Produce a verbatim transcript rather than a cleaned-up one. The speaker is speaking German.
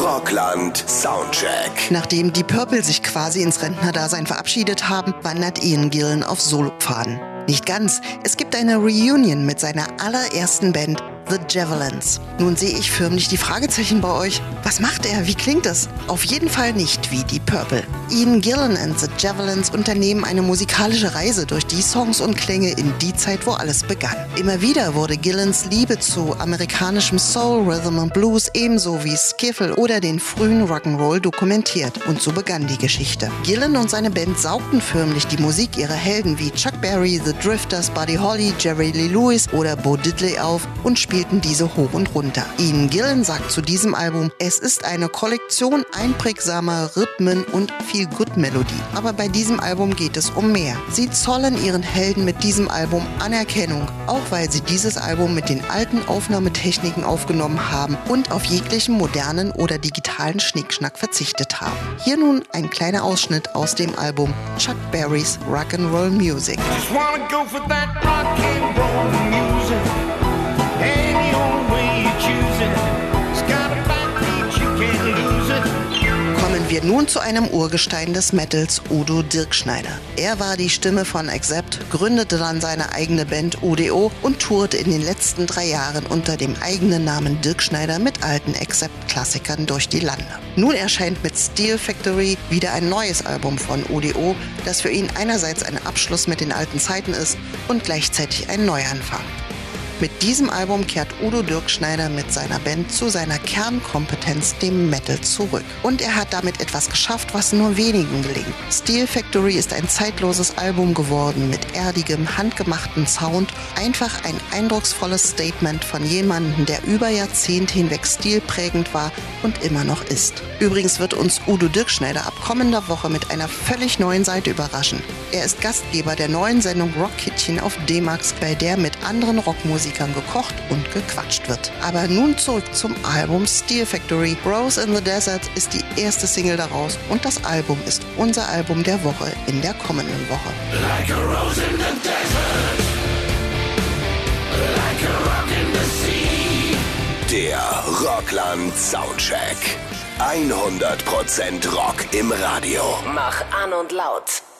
Rockland Soundcheck. Nachdem die Purple sich quasi ins Rentnerdasein verabschiedet haben, wandert Ian Gillan auf Solopfaden. Nicht ganz. Es gibt eine Reunion mit seiner allerersten Band The Javelins. Nun sehe ich förmlich die Fragezeichen bei euch. Was macht er? Wie klingt es? Auf jeden Fall nicht wie die Purple. Ian Gillan and The Javelins unternehmen eine musikalische Reise durch die Songs und Klänge in die Zeit, wo alles begann. Immer wieder wurde Gillans Liebe zu amerikanischem Soul, Rhythm and Blues ebenso wie Skiffle oder den frühen Rock'n'Roll dokumentiert. Und so begann die Geschichte. Gillan und seine Band saugten förmlich die Musik ihrer Helden wie Chuck Berry, The Drifters, Buddy Holly, Jerry Lee Lewis oder Bo Diddley auf und spielten diese hoch und runter. Ian Gillan sagt zu diesem Album, es ist eine Kollektion einprägsamer Rhythmen und Feel-Good-Melodie. Aber bei diesem Album geht es um mehr. Sie zollen ihren Helden mit diesem Album Anerkennung, auch weil sie dieses Album mit den alten Aufnahmetechniken aufgenommen haben und auf jeglichen modernen oder digitalen Schnickschnack verzichtet haben. Hier nun ein kleiner Ausschnitt aus dem Album Chuck Berry's Rock'n'Roll Music. Just wanna go for that rock'n'roll music. Any old way you choose it. It's got a backbeat, you can't lose it. Kommen wir nun zu einem Urgestein des Metals, Udo Dirkschneider. Er war die Stimme von Accept, gründete dann seine eigene Band O D O und tourte in den letzten drei Jahren unter dem eigenen Namen Dirkschneider mit alten Accept-Klassikern durch die Lande. Nun erscheint mit Steel Factory wieder ein neues Album von O D O, das für ihn einerseits ein Abschluss mit den alten Zeiten ist und gleichzeitig ein Neuanfang. Mit diesem Album kehrt Udo Dirkschneider mit seiner Band zu seiner Kernkompetenz, dem Metal, zurück. Und er hat damit etwas geschafft, was nur wenigen gelingt. Steel Factory ist ein zeitloses Album geworden mit erdigem, handgemachten Sound. Einfach ein eindrucksvolles Statement von jemandem, der über Jahrzehnte hinweg stilprägend war und immer noch ist. Übrigens wird uns Udo Dirkschneider ab kommender Woche mit einer völlig neuen Seite überraschen. Er ist Gastgeber der neuen Sendung Rockkittchen auf D-Max, bei der mit anderen Rockmusikern gekocht und gequatscht wird. Aber nun zurück zum Album Steel Factory. Rose in the Desert ist die erste Single daraus und das Album ist unser Album der Woche in der kommenden Woche. Like a rose in the desert. Like a rock in the sea. Der Rockland Soundcheck. hundert Prozent Rock im Radio. Mach an und laut.